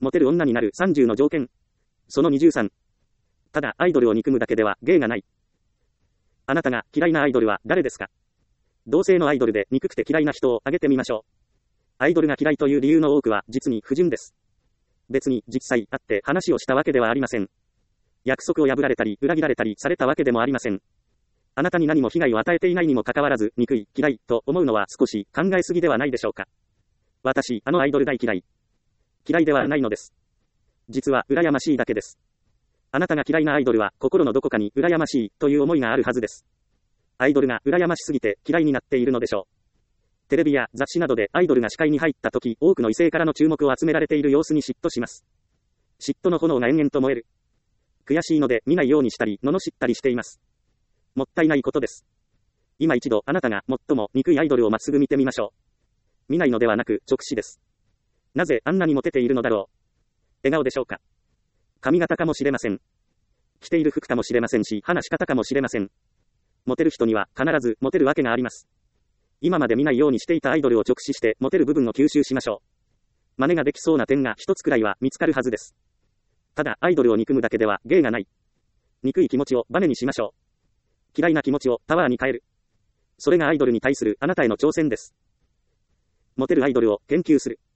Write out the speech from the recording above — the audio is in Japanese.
モテる女になる30の条件。その23。ただアイドルを憎むだけでは芸がない。あなたが嫌いなアイドルは誰ですか？同性のアイドルで憎くて嫌いな人を挙げてみましょう。アイドルが嫌いという理由の多くは実に不純です。別に実際会って話をしたわけではありません。約束を破られたり裏切られたりされたわけでもありません。あなたに何も被害を与えていないにもかかわらず憎い、嫌いと思うのは少し考えすぎではないでしょうか。私、あのアイドル大嫌い。嫌いではないのです。実は羨ましいだけです。あなたが嫌いなアイドルは心のどこかに羨ましいという思いがあるはずです。アイドルが羨ましすぎて嫌いになっているのでしょう。テレビや雑誌などでアイドルが視界に入った時、多くの異性からの注目を集められている様子に嫉妬します。嫉妬の炎が延々と燃える。悔しいので見ないようにしたり、罵ったりしています。もったいないことです。今一度あなたが最も憎いアイドルをまっすぐ見てみましょう。見ないのではなく直視です。なぜあんなにモテているのだろう。笑顔でしょうか。髪型かもしれません。着ている服かもしれませんし、話し方かもしれません。モテる人には必ずモテるわけがあります。今まで見ないようにしていたアイドルを直視してモテる部分を吸収しましょう。真似ができそうな点が一つくらいは見つかるはずです。ただアイドルを憎むだけでは芸がない。憎い気持ちをバネにしましょう。嫌いな気持ちをパワーに変える。それがアイドルに対するあなたへの挑戦です。モテるアイドルを研究する。